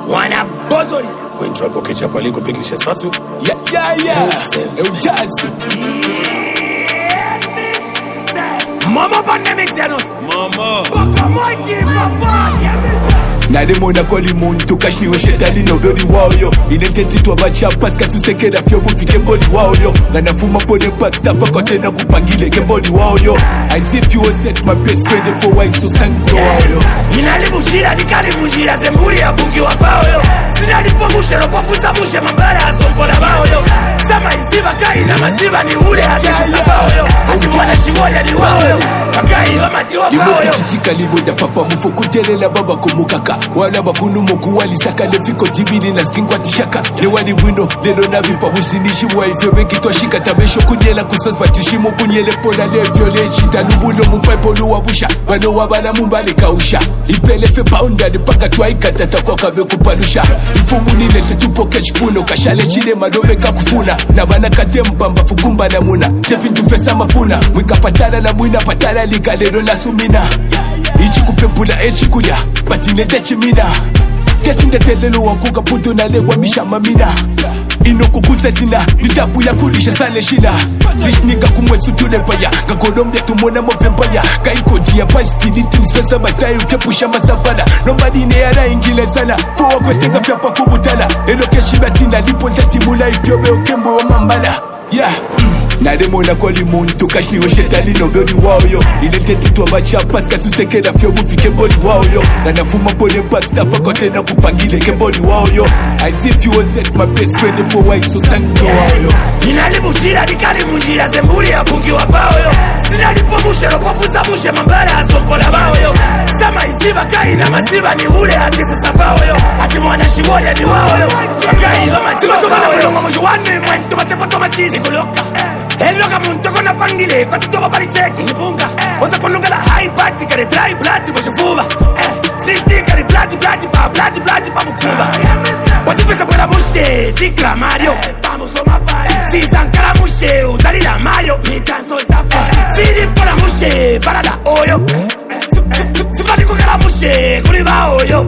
Wana bozoli When trouble catch up, I go pick this sasu. Yeah Mama pandemic Janos Mama Paka Mikey Papa Na demo na koli muntu kashniwe shetani no body wao yo Identity to abacha paska tusekeda fyobu fike body wao yo Gana fuma pone paksta pako tena kupangile ke body wao yo I see if you will set my best friend for why so sanko wao yo Inalibu jira nikalibu jira zemburi ya bungi wafao yo Sinalipo mushe ropofuza mushe mambara asompola wao yo Sama isiba kai na masiba ni ule hatisi safao yo Hati mwana shimoya ni wao yo Pakai wa mati wafao yo Chitika libo da papa mufokutele la baba kumukaka Wala bakunu moku wali saka lefiko tibini na skingwa tishaka Lewani wino lelo na vipa usinishi wa ifyo weki toshika Tabesho kunyela kusos batishimu kunyele pola lefyo lechita Lubulo mupaipo luwa busha Wano wabala mumbale kausha Ipelefe paunda ni paka tuwaika tatakwa kabe kupalusha Ifumu nile tutupo keshpuno Kashale chile madome kakufuna Na bana kate mbamba fukumba na muna Tefin tufesa mafuna Mwika patala na mwina patala liga lero la sumina Ichi kupempula echi kuya Batinete chimina Ketinde telelo wakuka puto na lewa mishama mina Ino kukusetina Nitabu ya kulisha sale shina Tishnika kumwesu tulepaya Kakolomde tumona movempaya Kaikodi ya pasti Nitini spesa bastayo kepusha masabana Nobody neara ingile sana Fowa kwetenga fyapa kubutala Elo keshibatina Lipo ntatimula ifyobe okembo wa mambala Yeah Na demo na koli muntu kashniwe shetani no body wao yo Identity to abacha paska tusekeda fyobu fike body wao yo Gana fuma pone paksta pako tena kupangile ke body wao yo I see if you will set my best friend for why so sanko wao yo Inalibu jira nikalibu jira zemburi ya bungi wafao yo Sinalipo mushe ropofuza mushe mambara asompola wao yo Sama isiba kai na masiba ni ule hatisi safao yo Hati mwana shimoya ni wao yo Pakai wa mati wafao yo Mwajuwane mwento matepo toma chizi Nikuloka Eloka muntu kona pangile kwa tutoba palicheki Nipunga Oza konunga la high party kare dry blood mwisho fuba Sishti kare blood pa mukuba Watu pesa bwela mushe chikra mario Sizankara mushe uzali la mayo Siri pola mushe parada oyo Sifani kukala mushe kuliva oyo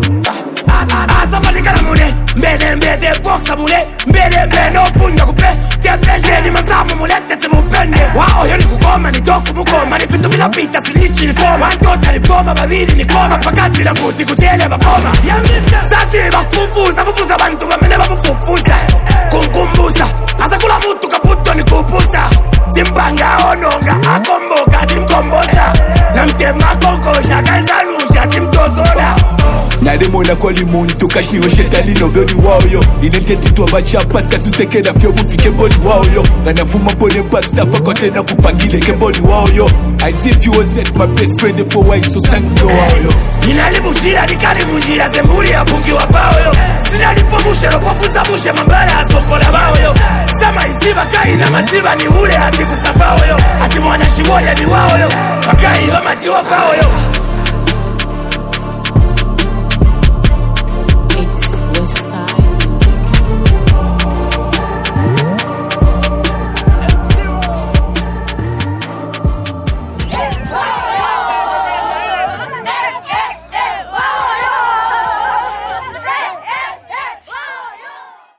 Asafani kala mune Mbele mbede boxa mule Mbele mbeno punga kupe Tepende ni masamu mule tete mupende Wao yo ni kukoma ni toku mukoma Ni fintu vila pita silichi ni foma Wantota ni poma babili ni koma Pakati la mbuti kuchele bakoma Sasi bakufufuza bantu bamene bamufufuza Kunkumbusa Asa kula mutu kaputo ni kupusa Timpanga ononga akomboka timkombosa Na mtema kokosha kanzarusha timtozora Na demo na koli muntu kashniwe shetani no body wao yo Identity to abacha paska tusekeda fyobu fike body wao yo Gana fuma pone paksta pako tena kupangile ke body wao yo I see if you will set my best friend for why so sanko wao yo Inalibu jira nikalibu jira zemburi ya bungi wafao yo Sinalipo mushe ropofuza mushe mambara asompola wao yo Sama isiba kai na masiba ni ule hatisi safao yo Hati mwana shimoya ni wao yo Pakai wa mati wafao yo